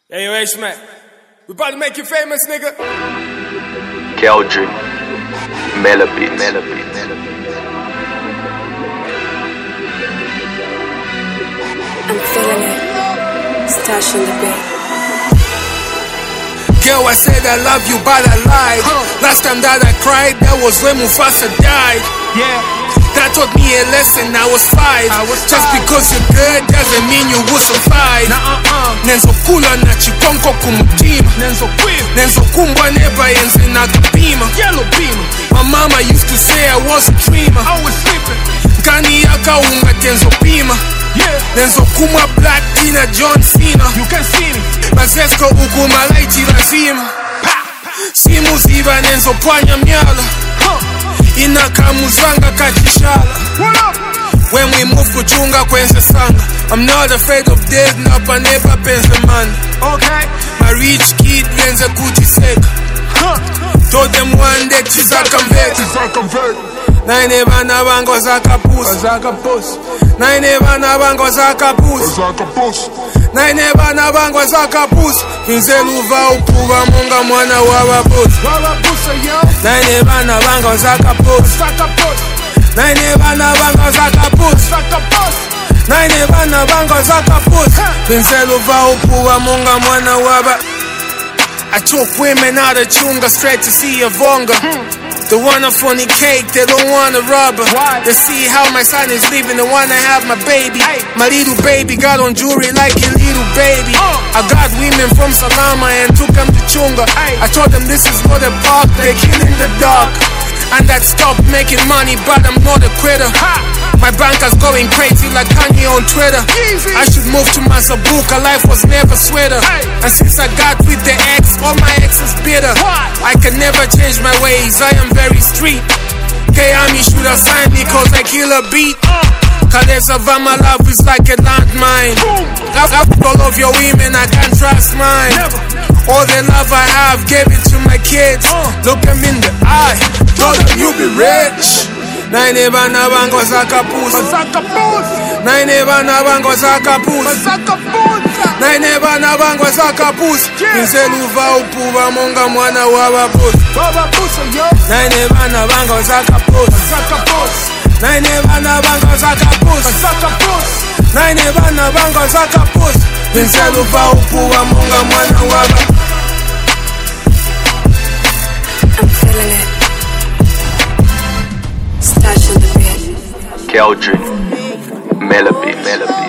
Hey, yo, H-Mac, we about to make you famous, nigga. Keldrin, Melody. I'm feeling it. Stash in the bed. Girl, I said I love you, but I lied. Last time that I cried, that was when Mufasa died. Yeah. That taught me a lesson, I was 5. Just because you're good doesn't mean you will survive. Nenzokula na chikonko kumutima, nenzokumbwa neba yenze na kupima. My mama used to say I was a dreamer. I was sleeping. Nkani yaka unga tenzopima. Nenzokumwa Black Tina John Cena. You can see me. Mazesko ukuma laiti lazima. Simu ziva nenzopwanya myala. Inakamuzanga kachishala. When we move kuchunga kwenze sanga. I'm not afraid of death, napa never penze man. Okay. My rich kid yenze kujiseka. Told them one day tisakamveka. Naine bana bango zakapusi. Naine bana bango zakapusi. Naine bana bango zakapusi. Vinzeluva ukuva munga mwana wabapusi. Naine bana bango zakapusi. Naine bana bango zakapusi. Naine bana bango zakapusi. Vinzeluva ukuva munga mwana waba. I took women out of Chunga straight to see a Vonga. They want a funny cake, they don't want a rubber. They see how my son is living, they wanna have my baby. My little baby got on jewelry like a little baby. I got women from Salama and took them to Chunga. I told them this is not a park, they kill in the dark. And that stopped making money, but I'm not a quitter. My banker's going crazy like Kanye on Twitter. I should move to Masabuka, life was never sweater. And since I got with the ex, all my exes bitter. I can never change my ways, I am very street. K-Ami should have signed me cause I kill a beat. Kalesa my love is like a landmine. All of your women, I can't trust mine. All the love I have, gave it to my kids. Look them in the eye, told them you be rich. Naine bana bango zakapusi. Naine bana bango zakapusi. Naine bana bango zakapusi. Vinzeluva ukuva munga mwana wabapusi. Naine bana bango zakapusi. Naine bana bango zakapusi. Naine bana bango zakapusi. Vinzeluva ukuva munga mwana wabapusi. I'm feeling it. Stash in the bed. Keldrin, Melody.